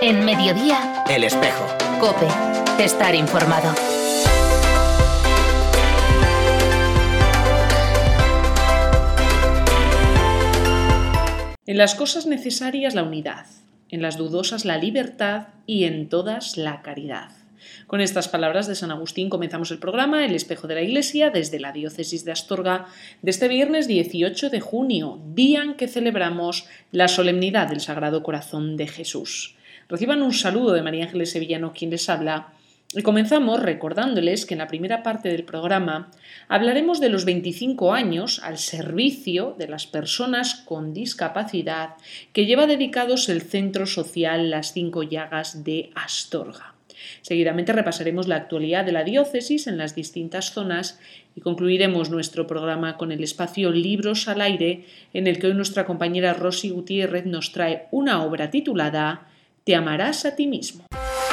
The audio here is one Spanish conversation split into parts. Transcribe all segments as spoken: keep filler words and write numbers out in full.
En Mediodía, El Espejo. COPE. Estar informado. En las cosas necesarias la unidad, en las dudosas la libertad y en todas la caridad. Con estas palabras de San Agustín comenzamos el programa El Espejo de la Iglesia desde la diócesis de Astorga de este viernes dieciocho de junio, día en que celebramos la solemnidad del Sagrado Corazón de Jesús. Reciban un saludo de María Ángeles Sevillano, quien les habla, y comenzamos recordándoles que en la primera parte del programa hablaremos de los veinticinco años al servicio de las personas con discapacidad que lleva dedicados el Centro Social Las Cinco Llagas de Astorga. Seguidamente repasaremos la actualidad de la diócesis en las distintas zonas y concluiremos nuestro programa con el espacio Libros al Aire, en el que hoy nuestra compañera Rosy Gutiérrez nos trae una obra titulada Te amarás a ti mismo.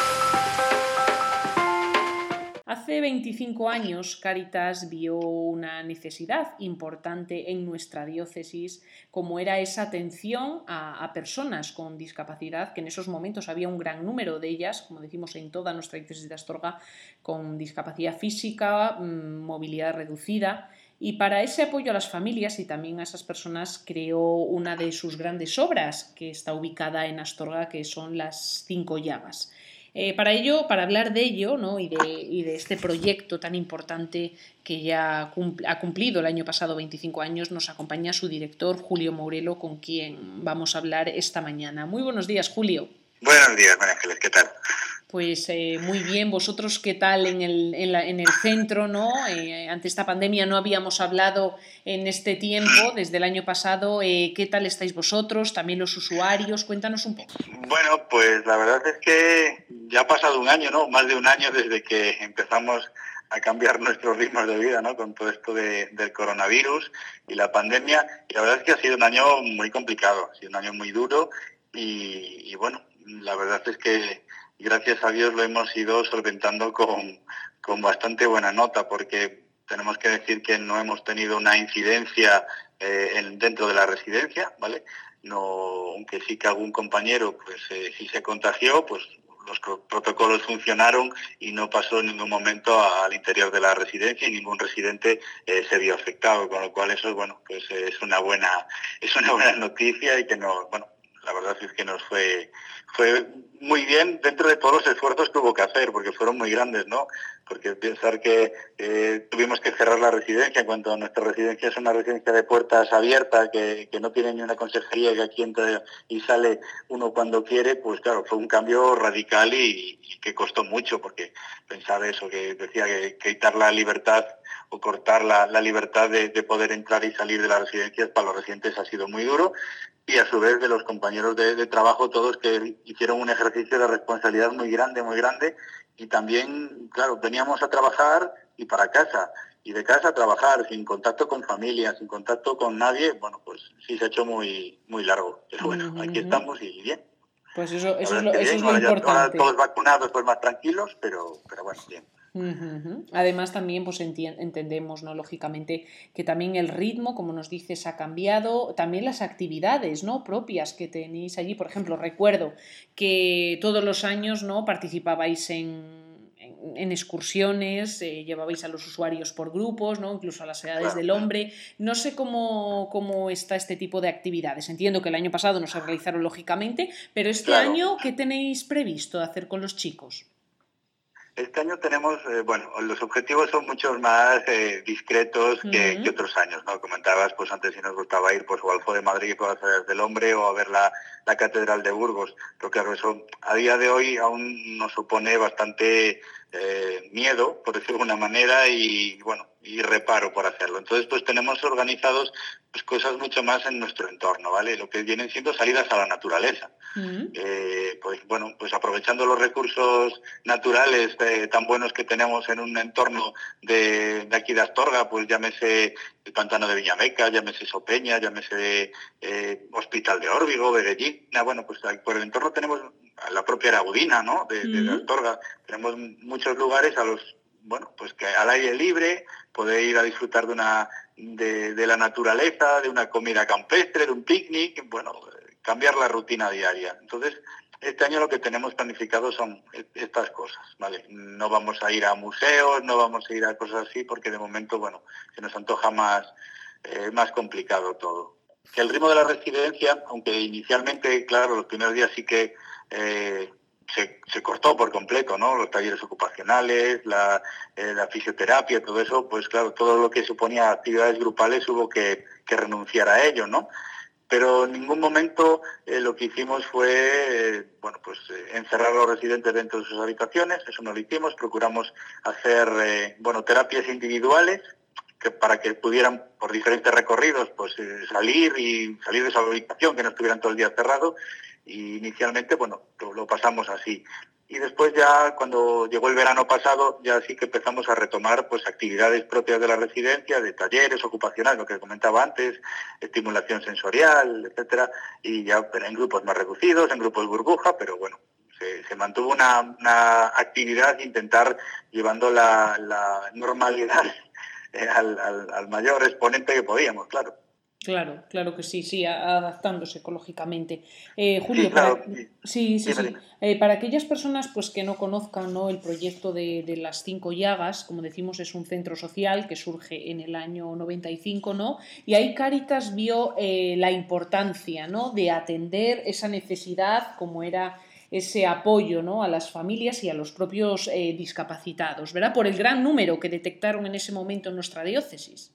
Hace veinticinco años, Cáritas vio una necesidad importante en nuestra diócesis, como era esa atención a, a personas con discapacidad, que en esos momentos había un gran número de ellas, como decimos en toda nuestra diócesis de Astorga, con discapacidad física, mmm, movilidad reducida. Y para ese apoyo a las familias y también a esas personas creó una de sus grandes obras, que está ubicada en Astorga, que son Las Cinco Llagas. Eh, para ello, para hablar de ello, ¿no? y, de, y de este proyecto tan importante que ya cumpl- ha cumplido el año pasado veinticinco años, nos acompaña su director, Julio Mourelo, con quien vamos a hablar esta mañana. Muy buenos días, Julio. Buenos días, María Ángeles, ¿qué tal? Pues eh, muy bien, vosotros qué tal en el, en la, en el centro, ¿no? Eh, ante esta pandemia no habíamos hablado en este tiempo, desde el año pasado, eh, ¿qué tal estáis vosotros? También los usuarios, cuéntanos un poco. Bueno, pues la verdad es que ya ha pasado un año, ¿no? Más de un año desde que empezamos a cambiar nuestros ritmos de vida, ¿no? Con todo esto de, del coronavirus y la pandemia. Y la verdad es que ha sido un año muy complicado, ha sido un año muy duro y, y bueno, la verdad es que gracias a Dios lo hemos ido solventando con, con bastante buena nota, porque tenemos que decir que no hemos tenido una incidencia eh, en, dentro de la residencia, ¿vale? No, aunque sí que algún compañero pues eh, sí se contagió, pues los protocolos funcionaron y no pasó en ningún momento al interior de la residencia y ningún residente eh, se vio afectado, con lo cual eso bueno pues eh, es una buena es una buena noticia y que no bueno la verdad es que nos fue fue muy bien dentro de todos los esfuerzos que hubo que hacer, porque fueron muy grandes, ¿no? Porque pensar que eh, tuvimos que cerrar la residencia, en cuanto a nuestra residencia es una residencia de puertas abiertas, que, que no tiene ni una consejería, que aquí entra y sale uno cuando quiere, pues claro, fue un cambio radical y, y que costó mucho, porque pensar eso, que decía que, que quitar la libertad o cortar la, la libertad de, de poder entrar y salir de las residencias para los residentes ha sido muy duro, y a su vez de los compañeros de, de trabajo, todos que hicieron un ejercicio de responsabilidad muy grande, muy grande, y también, claro, veníamos a trabajar y para casa, y de casa a trabajar, sin contacto con familia, sin contacto con nadie, bueno, pues sí se ha hecho muy muy largo, pero bueno, uh-huh. Aquí estamos y bien. Pues eso, eso es es lo, que eso bien, es lo ahora importante. Ya, ahora todos vacunados, pues más tranquilos, pero, pero bueno, bien. Uh-huh. Además también pues enti- entendemos, ¿no? Lógicamente que también el ritmo, como nos dices, ha cambiado, también las actividades, ¿no? propias que tenéis allí. Por ejemplo, recuerdo que todos los años, ¿no? participabais en, en, en excursiones, eh, llevabais a los usuarios por grupos, ¿no? incluso a las edades Claro. del hombre. No sé cómo, cómo está este tipo de actividades. Entiendo que el año pasado no se realizaron lógicamente, pero este Claro. año, ¿qué tenéis previsto hacer con los chicos? Este año tenemos, eh, bueno, los objetivos son muchos más eh, discretos que, uh-huh. que otros años, ¿no? Comentabas, pues antes si nos gustaba ir pues o al Foro de Madrid, por las Ciudades del Hombre, o a ver la, la Catedral de Burgos. Pero claro, eso a día de hoy aún nos supone bastante eh, miedo, por decirlo de alguna manera, y bueno, y reparo por hacerlo. Entonces, pues tenemos organizados pues cosas mucho más en nuestro entorno, ¿vale? Lo que vienen siendo salidas a la naturaleza. Uh-huh. Eh, pues bueno, pues aprovechando los recursos naturales eh, tan buenos que tenemos en un entorno de, de aquí de Astorga, pues llámese el pantano de Villameca, llámese Sopeña, llámese eh, Hospital de Órbigo, Berellina, bueno, pues por el entorno tenemos la propia Aragudina, ¿no? De, uh-huh. de Astorga, tenemos muchos lugares a los bueno, pues que al aire libre, poder ir a disfrutar de una de, de la naturaleza, de una comida campestre, de un picnic, bueno, cambiar la rutina diaria. Entonces, Este año lo que tenemos planificado son estas cosas, ¿vale? No vamos a ir a museos, no vamos a ir a cosas así, porque de momento, bueno, se nos antoja más, eh, más complicado todo. Que el ritmo de la residencia, aunque inicialmente, claro, los primeros días sí que eh, se, se cortó por completo, ¿no? Los talleres ocupacionales, la, eh, la fisioterapia, todo eso, pues claro, todo lo que suponía actividades grupales hubo que, que renunciar a ello, ¿no? Pero en ningún momento eh, lo que hicimos fue eh, bueno, pues, eh, encerrar a los residentes dentro de sus habitaciones, eso no lo hicimos, procuramos hacer eh, bueno, terapias individuales que para que pudieran por diferentes recorridos pues eh, salir y salir de esa habitación, que no estuvieran todo el día cerrados, y inicialmente bueno, lo, lo pasamos así. Y después ya cuando llegó el verano pasado ya sí que empezamos a retomar pues actividades propias de la residencia, de talleres ocupacionales, lo que comentaba antes, estimulación sensorial, etcétera, y ya en grupos más reducidos, en grupos burbuja, pero bueno, se, se mantuvo una, una actividad, intentar llevando la, la normalidad eh, al, al, al mayor exponente que podíamos, claro. Claro, claro que sí, sí, a- adaptándose ecológicamente. Eh, Sí, Julio, para claro. sí, sí, Dime, sí. dime. Eh, para aquellas personas pues que no conozcan, ¿no?, el proyecto de, de las Cinco Llagas, como decimos, es un centro social que surge en el año noventa y cinco, ¿no? Y ahí Cáritas vio eh, la importancia, ¿no?, de atender esa necesidad, como era ese apoyo, ¿no?, a las familias y a los propios eh, discapacitados, ¿verdad? Por el gran número que detectaron en ese momento en nuestra diócesis.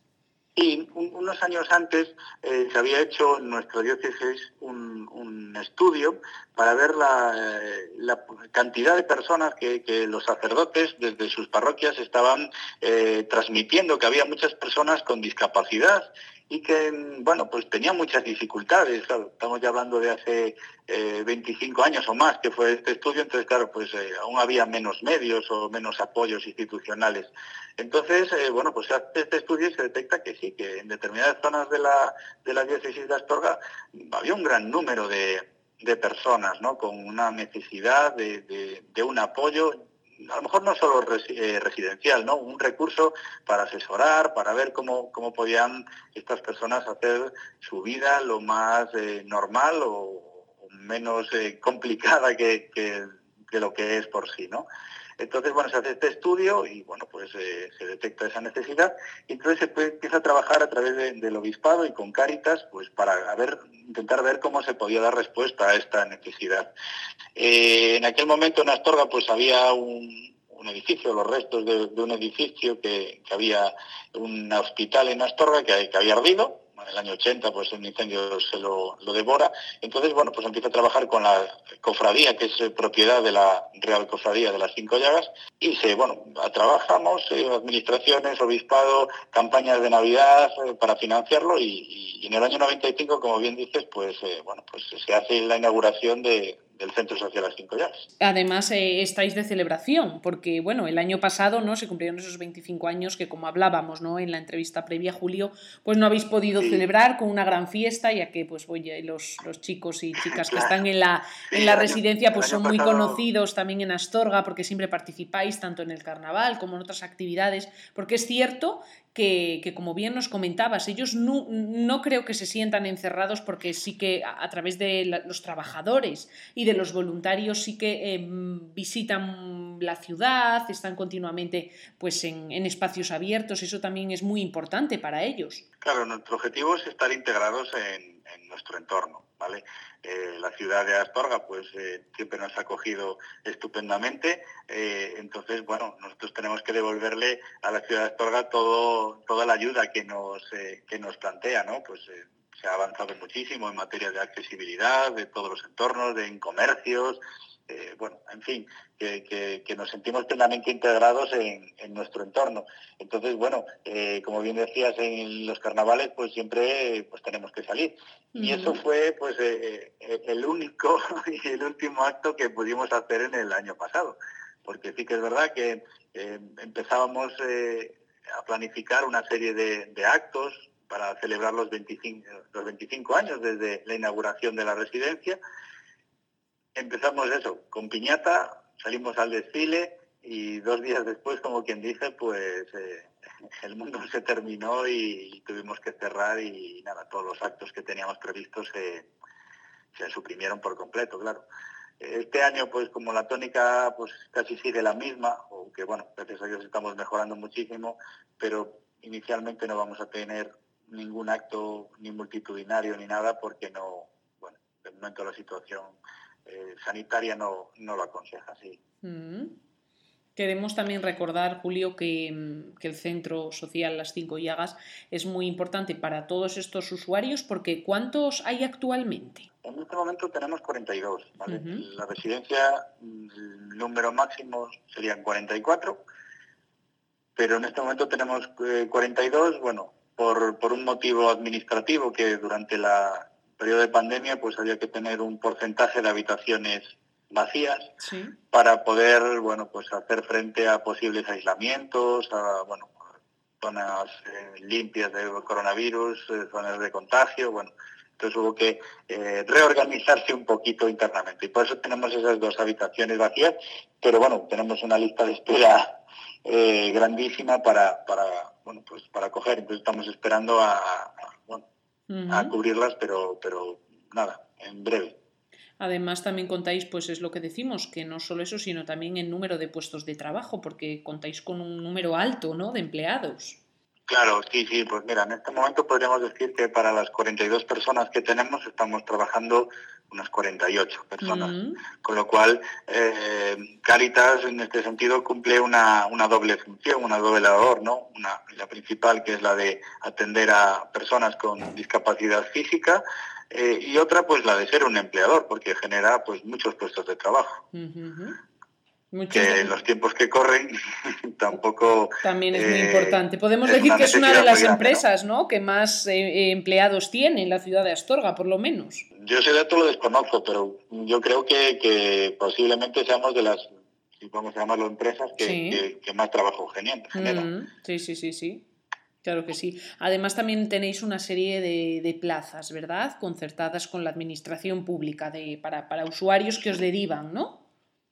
Y un, unos años antes eh, se había hecho en nuestra diócesis un, un estudio para ver la, eh, la cantidad de personas que, que los sacerdotes desde sus parroquias estaban eh, transmitiendo, que había muchas personas con discapacidad y que, bueno, pues tenían muchas dificultades. Claro, estamos ya hablando de hace eh, veinticinco años o más que fue este estudio, entonces, claro, pues eh, aún había menos medios o menos apoyos institucionales. Entonces, eh, bueno, pues hace este estudio y se detecta que sí, que en determinadas zonas de la, de la diócesis de Astorga había un gran número de, de personas, ¿no?, con una necesidad de, de, de un apoyo, a lo mejor no solo res, eh, residencial, ¿no?, un recurso para asesorar, para ver cómo, cómo podían estas personas hacer su vida lo más eh, normal o, o menos eh, complicada que, que, que lo que es por sí, ¿no? Entonces, bueno, se hace este estudio y, bueno, pues eh, se detecta esa necesidad y entonces se puede, empieza a trabajar a través de, del obispado y con Cáritas, pues para ver, intentar ver cómo se podía dar respuesta a esta necesidad. Eh, en aquel momento en Astorga, pues había un, un edificio, los restos de, de un edificio que, que había un hospital en Astorga que, que había ardido. En el año ochenta, pues un incendio se lo, lo devora. Entonces, bueno, pues empieza a trabajar con la cofradía, que es propiedad de la Real Cofradía de las Cinco Llagas, y se, bueno, trabajamos, eh, administraciones, obispado, campañas de Navidad eh, para financiarlo, y, y en el año noventa y cinco, como bien dices, pues, eh, bueno, pues se hace la inauguración de, del Centro Social Las Cinco Llagas. Además, eh, estáis de celebración, porque bueno, el año pasado, ¿no?, se cumplieron esos veinticinco años que, como hablábamos, ¿no?, en la entrevista previa, Julio, pues no habéis podido Sí. celebrar con una gran fiesta, ya que pues oye, los, los chicos y chicas que Claro. están en la, Sí, en la el año, residencia pues el son año muy pasado... conocidos también en Astorga, porque siempre participáis tanto en el carnaval como en otras actividades, porque es cierto que, que como bien nos comentabas, ellos no, no creo que se sientan encerrados, porque sí que a, a través de la, los trabajadores y de los voluntarios sí que eh, visitan la ciudad, están continuamente pues en, en espacios abiertos, eso también es muy importante para ellos. Claro, nuestro objetivo es estar integrados en, en nuestro entorno, ¿vale? Eh, la ciudad de Astorga pues eh, siempre nos ha acogido estupendamente, eh, entonces, bueno, nosotros tenemos que devolverle a la ciudad de Astorga todo, toda la ayuda que nos, eh, que nos plantea, ¿no? Pues eh, se ha avanzado muchísimo en materia de accesibilidad, de todos los entornos, de en comercios, eh, bueno, en fin, que, que, que nos sentimos plenamente integrados en, en nuestro entorno. Entonces, bueno, eh, como bien decías, en los carnavales pues siempre pues tenemos que salir. Uh-huh. Y eso fue pues eh, eh, el único y el último acto que pudimos hacer en el año pasado. Porque sí que es verdad que eh, empezábamos eh, a planificar una serie de, de actos para celebrar los veinticinco, los veinticinco años desde la inauguración de la residencia. Empezamos eso, con piñata, salimos al desfile y dos días después, como quien dice, pues eh, el mundo se terminó y tuvimos que cerrar y nada, todos los actos que teníamos previstos se, se suprimieron por completo, claro. Este año, pues como la tónica pues casi sigue la misma, aunque bueno, gracias a Dios estamos mejorando muchísimo, pero inicialmente no vamos a tener ningún acto ni multitudinario ni nada porque no, bueno, de momento la situación eh, sanitaria no, no lo aconseja, sí. Mm. Queremos también recordar, Julio, que, que el Centro Social Las Cinco Llagas es muy importante para todos estos usuarios porque ¿cuántos hay actualmente? En este momento tenemos cuarenta y dos, ¿vale? Uh-huh. En la residencia el número máximo serían cuarenta y cuatro, pero en este momento tenemos eh, cuarenta y dos, bueno, por, por un motivo administrativo que durante la periodo de pandemia pues había que tener un porcentaje de habitaciones vacías, sí, para poder, bueno, pues hacer frente a posibles aislamientos, a, bueno, zonas eh, limpias de coronavirus, eh, zonas de contagio, bueno, entonces hubo que eh, reorganizarse un poquito internamente y por eso tenemos esas dos habitaciones vacías, pero bueno, tenemos una lista de espera eh, grandísima para, para, bueno, pues para coger, entonces estamos esperando a, a, bueno, uh-huh, a cubrirlas, pero, pero nada, en breve. Además, también contáis, pues es lo que decimos, que no solo eso, sino también el número de puestos de trabajo, porque contáis con un número alto, ¿no?, de empleados. Claro, sí, sí, pues mira, en este momento podríamos decir que para las cuarenta y dos personas que tenemos estamos trabajando unas cuarenta y ocho personas, mm. con lo cual eh, Cáritas en este sentido cumple una, una doble función, una doble labor, ¿no? Una, la principal, que es la de atender a personas con discapacidad física, eh, y otra pues la de ser un empleador, porque genera pues muchos puestos de trabajo. Uh-huh. Que de... en los tiempos que corren tampoco... También es eh, muy importante. Podemos decir que es una de las grande, empresas, ¿no?, ¿no?, que más eh, empleados tiene en la ciudad de Astorga, por lo menos. Yo ese dato lo desconozco, pero yo creo que, que posiblemente seamos de las, si vamos a llamarlo, empresas que, sí, que, que más trabajo generan. Mm, sí, sí, sí, sí. Claro que sí. Además también tenéis una serie de, de plazas, ¿verdad?, concertadas con la administración pública de, para, para usuarios que os derivan, ¿no?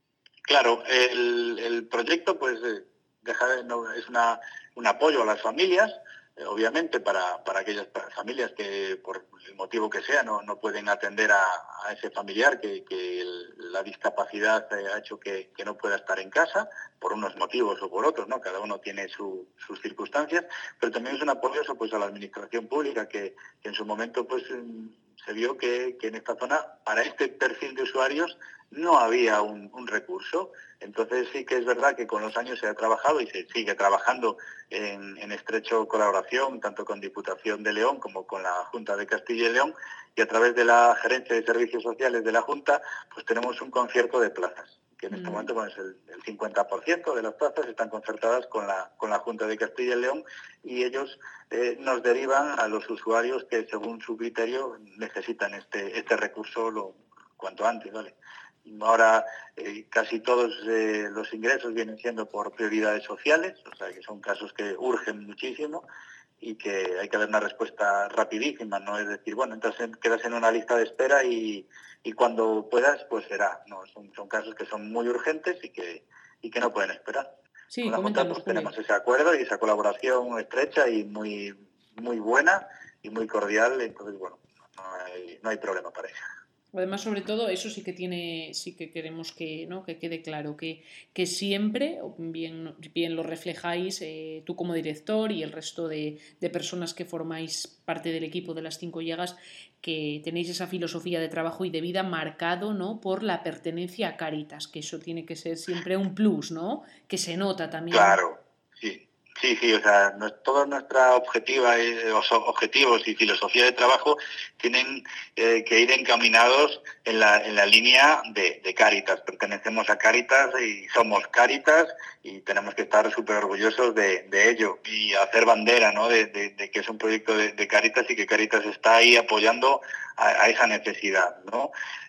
Claro, el, el proyecto pues deja, no, es una, un apoyo a las familias, eh, obviamente para, para aquellas familias que por el motivo que sea no, no pueden atender a, a ese familiar que, que el, la discapacidad ha hecho que, que no pueda estar en casa por unos motivos o por otros, ¿no? Cada uno tiene su, sus circunstancias, pero también es un apoyo eso, pues, a la administración pública que, que en su momento pues se vio que, que en esta zona para este perfil de usuarios no había un, un recurso. Entonces sí que es verdad que con los años se ha trabajado y se sigue trabajando en, en estrecho colaboración, tanto con Diputación de León como con la Junta de Castilla y León, y a través de la Gerencia de Servicios Sociales de la Junta, pues tenemos un concierto de plazas, que en este mm. momento pues, el, el cincuenta por ciento de las plazas están concertadas con la, con la Junta de Castilla y León, y ellos eh, nos derivan a los usuarios que según su criterio necesitan este, este recurso lo cuanto antes, ¿vale? Ahora eh, casi todos eh, los ingresos vienen siendo por prioridades sociales, o sea que son casos que urgen muchísimo y que hay que dar una respuesta rapidísima, no es decir, bueno, entonces quedas en una lista de espera y, y cuando puedas, pues será. No, son, son casos que son muy urgentes y que, y que no pueden esperar. Sí, con la Junta pues, tenemos ese acuerdo y esa colaboración estrecha y muy, muy buena y muy cordial, entonces bueno, no hay, no hay problema para ello. Además, sobre todo, eso sí que tiene, sí que queremos que, ¿no?, que quede claro, que, que siempre, bien, bien lo reflejáis eh, tú como director y el resto de, de personas que formáis parte del equipo de Las Cinco Llagas, que tenéis esa filosofía de trabajo y de vida marcado, ¿no?, por la pertenencia a Cáritas, que eso tiene que ser siempre un plus, ¿no?, que se nota también. Claro, sí. Sí, sí, o sea, no, toda nuestra objetiva, eh, objetivos y filosofía de trabajo tienen eh, que ir encaminados en la, en la línea de, de Cáritas. Pertenecemos a Cáritas y somos Cáritas y tenemos que estar súper orgullosos de, de ello y hacer bandera, ¿no?, de, de, de que es un proyecto de, de Cáritas y que Cáritas está ahí apoyando a, a esa necesidad, ¿no?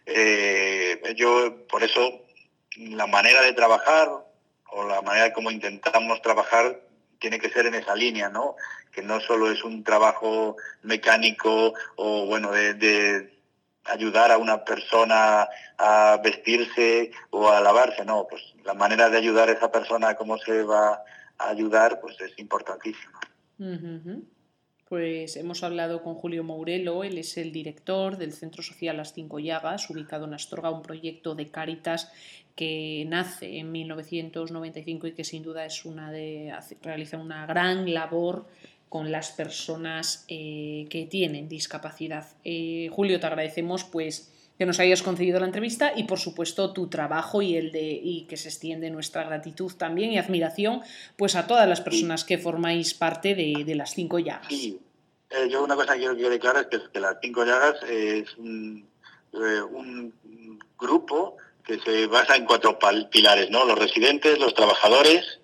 Eh, yo, por eso, la manera de trabajar o la manera como intentamos trabajar tiene que ser en esa línea, ¿no? Que no solo es un trabajo mecánico o, bueno, de, de ayudar a una persona a vestirse o a lavarse, no, pues la manera de ayudar a esa persona, cómo se va a ayudar, pues es importantísima. Uh-huh. Pues hemos hablado con Julio Mourelo, él es el director del Centro Social Las Cinco Llagas, ubicado en Astorga, un proyecto de Cáritas que nace en mil novecientos noventa y cinco y que sin duda es una de, realiza una gran labor con las personas eh, que tienen discapacidad. Eh, Julio, te agradecemos pues que nos hayas concedido la entrevista y por supuesto tu trabajo y el de y que se extiende nuestra gratitud también y admiración pues a todas las personas que formáis parte de, de las Cinco Llagas. Sí, eh, yo una cosa que quiero que quede clara es que, que las Cinco Llagas es un, eh, un grupo que se basa en cuatro pilares, ¿no? Los residentes, los trabajadores,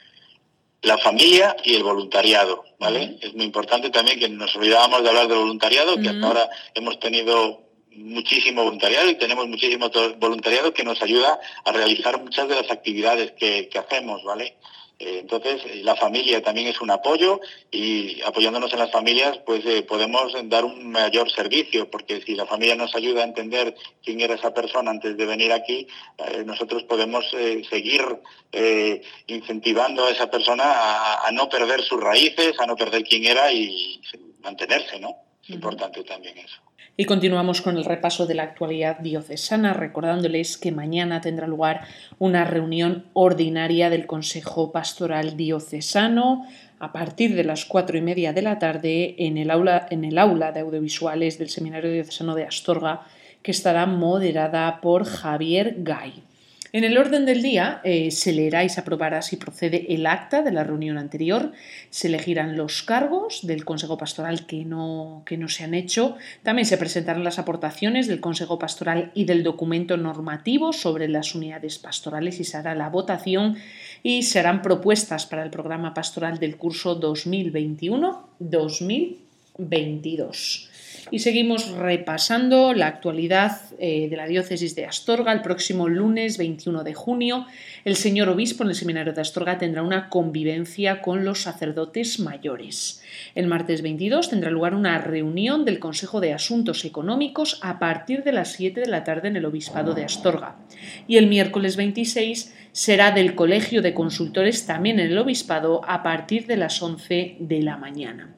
la familia y el voluntariado, ¿vale? Uh-huh. Es muy importante también que nos olvidábamos de hablar del voluntariado, uh-huh. que hasta ahora hemos tenido muchísimo voluntariado y tenemos muchísimo voluntariado que nos ayuda a realizar muchas de las actividades que, que hacemos, ¿vale? Eh, entonces, la familia también es un apoyo y apoyándonos en las familias, pues eh, podemos dar un mayor servicio, porque si la familia nos ayuda a entender quién era esa persona antes de venir aquí, eh, nosotros podemos eh, seguir eh, incentivando a esa persona a, a no perder sus raíces, a no perder quién era y mantenerse, ¿no? Es uh-huh. importante también eso. Y continuamos con el repaso de la actualidad diocesana, recordándoles que mañana tendrá lugar una reunión ordinaria del Consejo Pastoral Diocesano a partir de las cuatro y media de la tarde en el aula, en el aula de audiovisuales del Seminario Diocesano de Astorga, que estará moderada por Javier Gay. En el orden del día eh, se leerá y se aprobará si procede el acta de la reunión anterior, se elegirán los cargos del Consejo Pastoral que no, que no se han hecho, también se presentarán las aportaciones del Consejo Pastoral y del documento normativo sobre las unidades pastorales y se hará la votación y se harán propuestas para el programa pastoral del curso dos mil veintiuno dos mil veintidós. Y seguimos repasando la actualidad eh, de la diócesis de Astorga. El próximo lunes veintiuno de junio, el señor obispo en el seminario de Astorga tendrá una convivencia con los sacerdotes mayores. El martes veintidós tendrá lugar una reunión del Consejo de Asuntos Económicos a partir de las siete de la tarde en el obispado de Astorga. Y el miércoles veintiséis será del Colegio de Consultores también en el obispado a partir de las once de la mañana.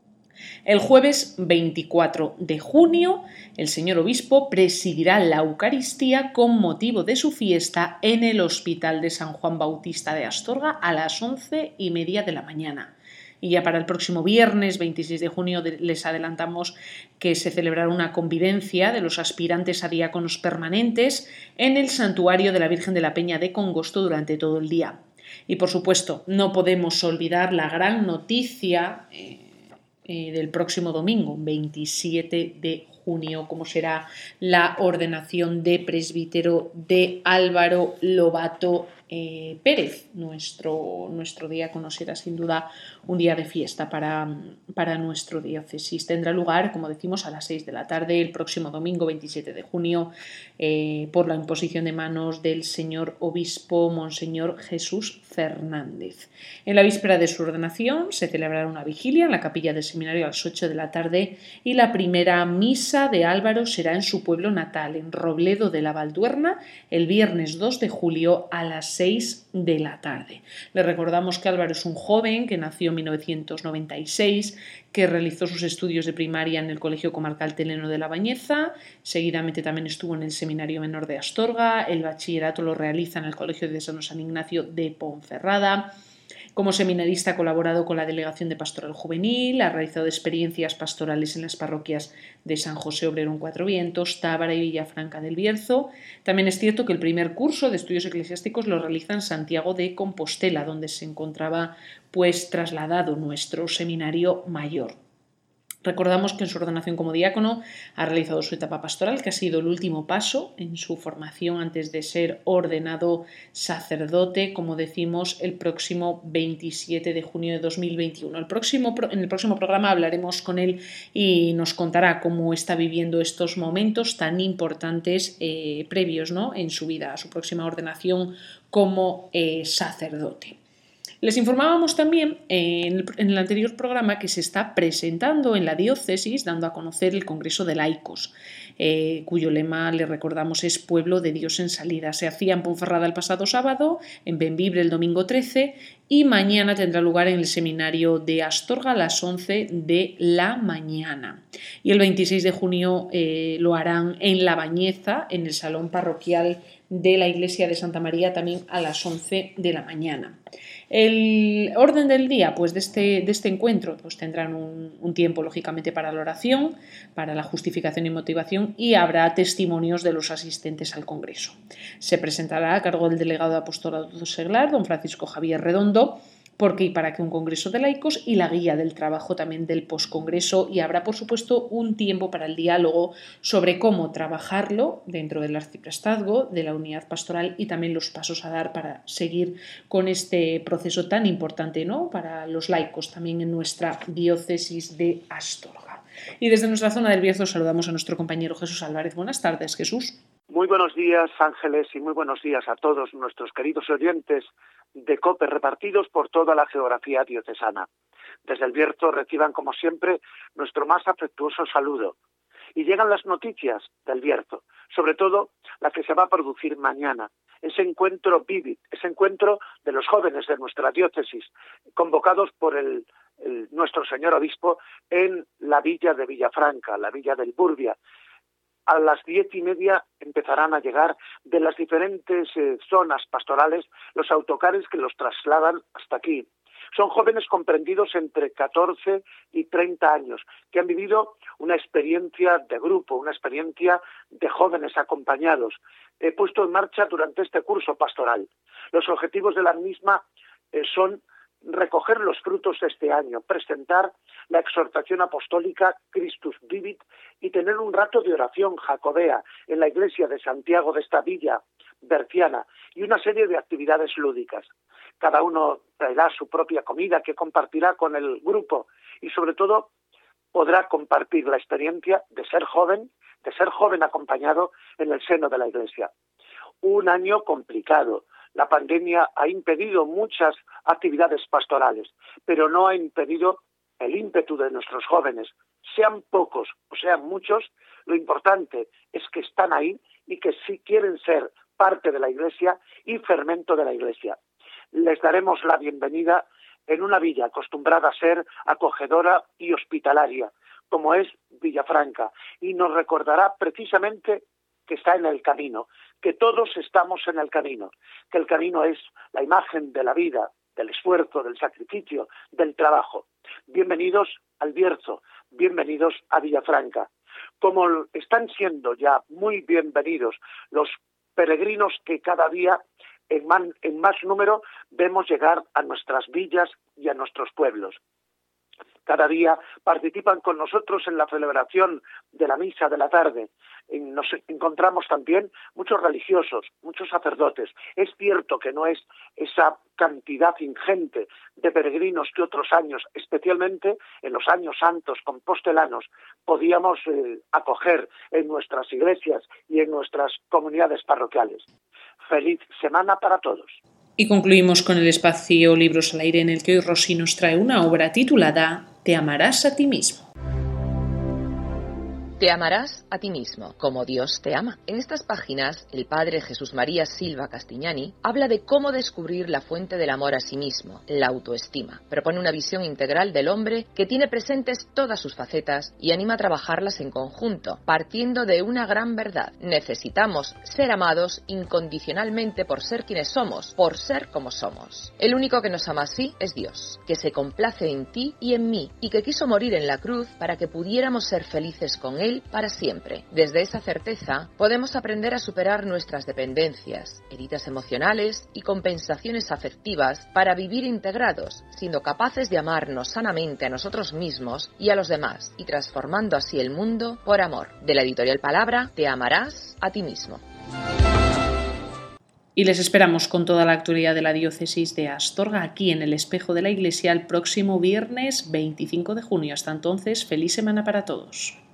El jueves veinticuatro de junio, el señor obispo presidirá la Eucaristía con motivo de su fiesta en el Hospital de San Juan Bautista de Astorga a las once y media de la mañana. Y ya para el próximo viernes veintiséis de junio les adelantamos que se celebrará una convivencia de los aspirantes a diáconos permanentes en el Santuario de la Virgen de la Peña de Congosto durante todo el día. Y por supuesto, no podemos olvidar la gran noticia eh, Eh, del próximo domingo, veintisiete de junio, como será la ordenación de presbítero de Álvaro Lobato eh, Pérez. Nuestro, nuestro diácono será sin duda un día de fiesta para, para nuestro diócesis. Tendrá lugar, como decimos, a las seis de la tarde el próximo domingo veintisiete de junio eh, por la imposición de manos del señor obispo Monseñor Jesús Fernández. En la víspera de su ordenación se celebrará una vigilia en la capilla del seminario a las ocho de la tarde y la primera misa de Álvaro será en su pueblo natal, en Robledo de la Valduerna, el viernes dos de julio a las seis de la tarde. Le recordamos que Álvaro es un joven que nació en mil novecientos noventa y seis, que realizó sus estudios de primaria en el Colegio Comarcal Teleno de La Bañeza, seguidamente también estuvo en el Seminario Menor de Astorga, el bachillerato lo realiza en el Colegio Diocesano San Ignacio de Ponferrada. Como seminarista ha colaborado con la Delegación de Pastoral Juvenil, ha realizado experiencias pastorales en las parroquias de San José Obrero en Cuatro Vientos, Tábara y Villafranca del Bierzo. También es cierto que el primer curso de estudios eclesiásticos lo realiza en Santiago de Compostela, donde se encontraba pues trasladado nuestro seminario mayor. Recordamos que en su ordenación como diácono ha realizado su etapa pastoral, que ha sido el último paso en su formación antes de ser ordenado sacerdote, como decimos, el próximo veintisiete de junio de dos mil veintiuno. El próximo, en el próximo programa hablaremos con él y nos contará cómo está viviendo estos momentos tan importantes eh, previos, ¿no?, en su vida, a su próxima ordenación como eh, sacerdote. Les informábamos también en el, en el anterior programa que se está presentando en la diócesis, dando a conocer el Congreso de Laicos, eh, cuyo lema, le recordamos, es Pueblo de Dios en Salida. Se hacía en Ponferrada el pasado sábado, en Bembibre el domingo trece y mañana tendrá lugar en el seminario de Astorga a las once de la mañana. Y el veintiséis de junio eh, lo harán en La Bañeza, en el salón parroquial de la iglesia de Santa María, también a las once de la mañana. El orden del día, pues de este, de este encuentro, pues tendrán un, un tiempo lógicamente para la oración, para la justificación y motivación, y habrá testimonios de los asistentes al congreso. Se presentará a cargo del delegado de apostolado seglar, don Francisco Javier Redondo, porque y para que un congreso de laicos, y la guía del trabajo también del poscongreso, y habrá por supuesto un tiempo para el diálogo sobre cómo trabajarlo dentro del arciprestazgo, de la unidad pastoral, y también los pasos a dar para seguir con este proceso tan importante, ¿no?, para los laicos también en nuestra diócesis de Astorga. Y desde nuestra zona del Bierzo saludamos a nuestro compañero Jesús Álvarez. Buenas tardes, Jesús. Muy buenos días, Ángeles, y muy buenos días a todos nuestros queridos oyentes de COPE repartidos por toda la geografía diocesana. Desde el Bierzo reciban, como siempre, nuestro más afectuoso saludo. Y llegan las noticias del Bierzo, sobre todo la que se va a producir mañana, ese encuentro Vivit, ese encuentro de los jóvenes de nuestra diócesis, convocados por el, el, nuestro señor obispo en la villa de Villafranca, la villa del Burbia. A las diez y media empezarán a llegar de las diferentes eh, zonas pastorales los autocares que los trasladan hasta aquí. Son jóvenes comprendidos entre catorce y treinta años, que han vivido una experiencia de grupo, una experiencia de jóvenes acompañados, eh, puesto en marcha durante este curso pastoral. Los objetivos de la misma eh, son recoger los frutos de este año, presentar la exhortación apostólica Christus Vivit y tener un rato de oración jacobea en la iglesia de Santiago de esta villa berciana y una serie de actividades lúdicas. Cada uno traerá su propia comida que compartirá con el grupo y sobre todo podrá compartir la experiencia de ser joven, de ser joven acompañado en el seno de la iglesia. Un año complicado. La pandemia ha impedido muchas actividades pastorales, pero no ha impedido el ímpetu de nuestros jóvenes. Sean pocos o sean muchos, lo importante es que están ahí y que sí quieren ser parte de la Iglesia y fermento de la Iglesia. Les daremos la bienvenida en una villa acostumbrada a ser acogedora y hospitalaria, como es Villafranca, y nos recordará precisamente que está en el camino, que todos estamos en el camino, que el camino es la imagen de la vida, del esfuerzo, del sacrificio, del trabajo. Bienvenidos al Bierzo, bienvenidos a Villafranca. Como están siendo ya muy bienvenidos los peregrinos que cada día en, man, en más número vemos llegar a nuestras villas y a nuestros pueblos. Cada día participan con nosotros en la celebración de la misa de la tarde. Nos encontramos también muchos religiosos, muchos sacerdotes. Es cierto que no es esa cantidad ingente de peregrinos que otros años, especialmente en los años santos compostelanos, podíamos eh, acoger en nuestras iglesias y en nuestras comunidades parroquiales. Feliz semana para todos. Y concluimos con el espacio Libros al Aire, en el que hoy Rosy nos trae una obra titulada Te amarás a ti mismo. Te amarás a ti mismo, como Dios te ama. En estas páginas, el padre Jesús María Silva Castignani habla de cómo descubrir la fuente del amor a sí mismo, la autoestima. Propone una visión integral del hombre que tiene presentes todas sus facetas y anima a trabajarlas en conjunto, partiendo de una gran verdad. Necesitamos ser amados incondicionalmente por ser quienes somos, por ser como somos. El único que nos ama así es Dios, que se complace en ti y en mí, y que quiso morir en la cruz para que pudiéramos ser felices con Él para siempre. Desde esa certeza podemos aprender a superar nuestras dependencias, heridas emocionales y compensaciones afectivas para vivir integrados, siendo capaces de amarnos sanamente a nosotros mismos y a los demás, y transformando así el mundo por amor. De la editorial Palabra, Te amarás a ti mismo. Y les esperamos con toda la actualidad de la diócesis de Astorga aquí en el Espejo de la Iglesia el próximo viernes veinticinco de junio. Hasta entonces, feliz semana para todos.